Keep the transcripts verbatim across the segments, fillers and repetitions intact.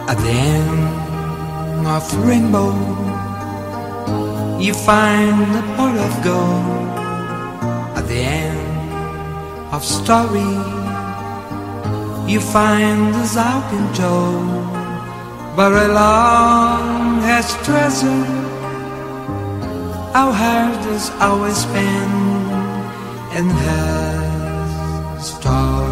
At the end of the rainbow, you find a pot of gold. At the end of story, you find the Zalkin Joe. But along has treasure, our heart is always been in her star.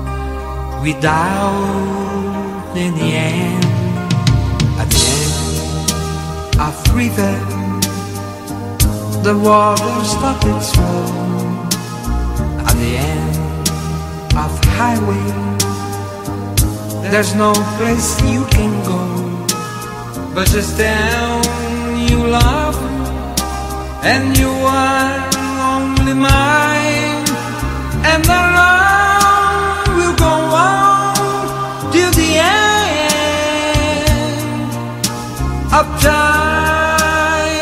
Without in the end, at the end of river, the water stopped its flow. At the end of highway, there's no place you can go, but just down you love, and you are only mine, and the road will go on till the end of time.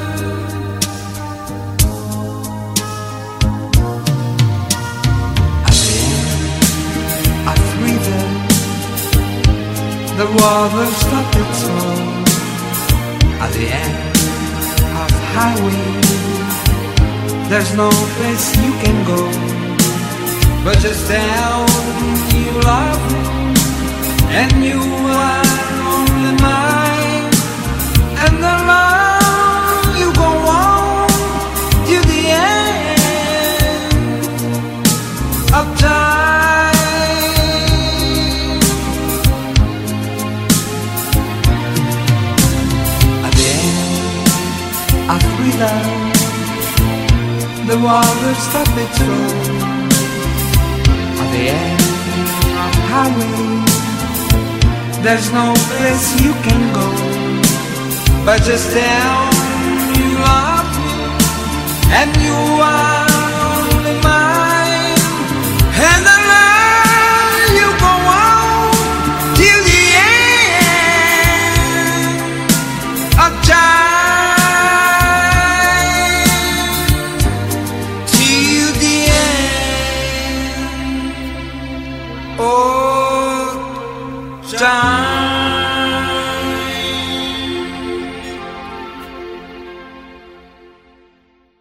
At the end of river, the water stopped its flow. At the end of highway, there's no place you can go, but just down you love me, and you are only mine, and the love you go on to the end of time. At the end of river, the water stopped its flow. At the end of highway, there's no place you can go, but just down you love me, and you are